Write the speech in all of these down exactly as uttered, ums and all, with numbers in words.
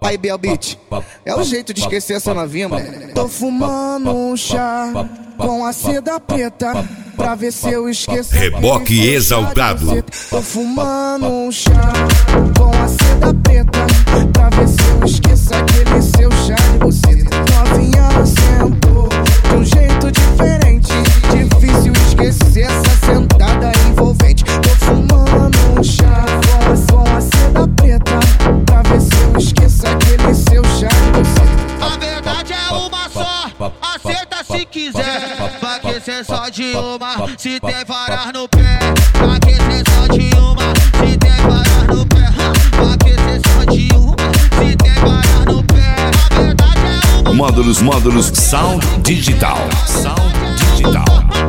Aí, Biel Beat, é o jeito de esquecer essa novinha, mano. Tô fumando um chá com a seda preta pra ver se eu esqueço. Reboque exaltado. Tô fumando um chá com a seda preta pra ver se eu esqueço aquele seu chá de buceta. Novinha sentou de um jeito diferente, difícil esquecer essa sentada envolvente. Tô fumando um chá com a, com a seda preta pra ver se eu esqueço aquele seu chá de buceta. A verdade é uma só, aceita se quiser. Vai que cê só de uma, se tem varar no pé. Vai que cê só de uma, se tem varar no pé. Vai que cê só de uma, se tem varar no pé. A verdade é uma. Módulos, módulos, Sound Digital. Sound Digital.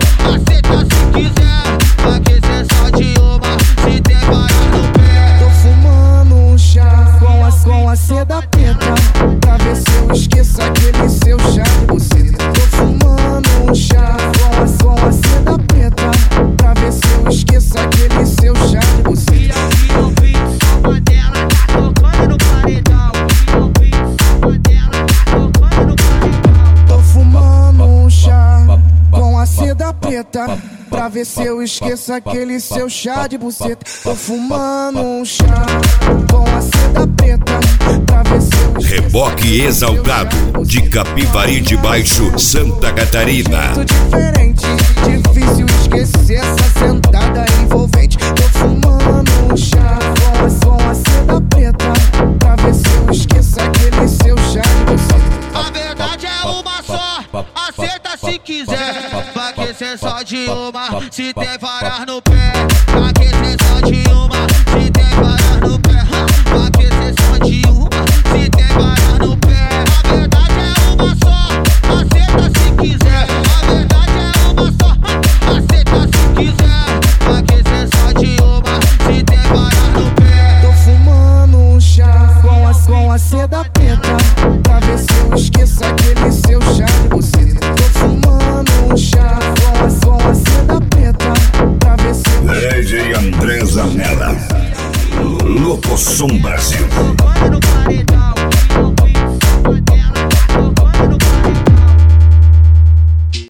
Aceita se quiser, vai que cê só de uma, se tem varar no pé. Tô fumando um chá com a, com a seda preta pra ver se eu esqueço aquele seu chá de buceta. Tô fumando um chá com a, com a seda preta pra ver se eu esqueço aquele seu chá de buceta. E eu vi só dela tá tocando no paredão. E eu vi só dela tá tocando no paredão. Tô fumando um chá com a seda preta pra ver se eu esqueço aquele seu chá de buceta. Tô fumando um chá com a seda preta pra ver se eu esqueço. Reboque exaltado de Capivari de Baixo, Santa Catarina. Jeito diferente, difícil esquecer essa sentada envolvente. Tô fumando um chá com a, com a seda preta pra ver se eu esqueço aquele seu chá de buceta. A verdade é uma só, aceita se quiser. Vai que cê só de uma, se tem varar no pé. Vai que cê só de uma, se tem varar no pé. Vai que cê só de uma, se tem varar no pé. A verdade é uma só, aceita se quiser. A verdade é uma só, aceita se quiser. Vai que cê só de uma, se tem varar no pé. Tô fumando um chá com a, com a seda preta pra ver se eu esqueço aquele seu chá de buceta. Tô fumando um chá com a, com a seda preta pra ver se eu D J André Zanella, Loco Som Brasil. Tocando no paredão.